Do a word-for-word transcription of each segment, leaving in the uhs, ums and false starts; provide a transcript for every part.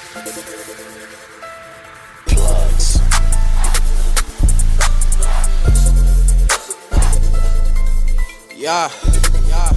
Plugs. Yeah, yeah.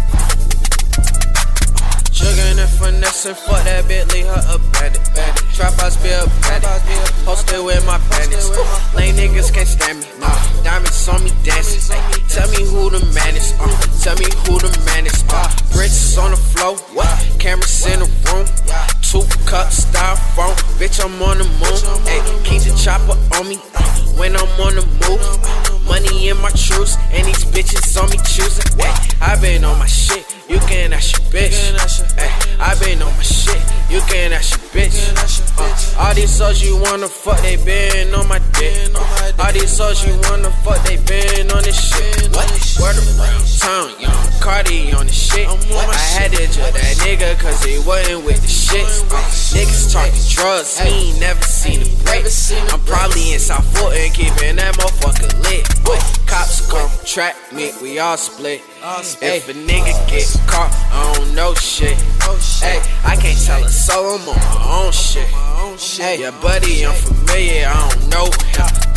Juggin' and finessing, fuck that bitch, leave her abandoned. Trap house be abandoned, posted with my bandits. Lame niggas can't stand me, nah. Diamonds on me dancing. Ay, tell me who the man is, uh. Tell me who the man is, uh. Bricks on the floor, what? Cameras in the room. Two cups, styrofoam, bitch, I'm on the moon. Ay, keep the chopper on me uh, when I'm on the move. Money in my truths, and these bitches on me choosing. Ay, I been on my shit, you can ask your bitch. Ay, I been on my shit, you can ask your bitch. Uh, all these souls you wanna fuck, they been on my dick. Uh, all these souls you wanna fuck, they been on this shit. What? Word around town, young Cardi on this shit. I had to judge that nigga, cause he wasn't with the shit. Uh, niggas talking drugs, he ain't never seen a break. I'm probably in South Fulton, keeping that motherfucker lit. Uh, cops come track me, we all split. If a nigga get caught, I don't know shit. Hey, I can't tell a soul, I'm on my own shit. Hey, your buddy, I'm familiar, I don't know him.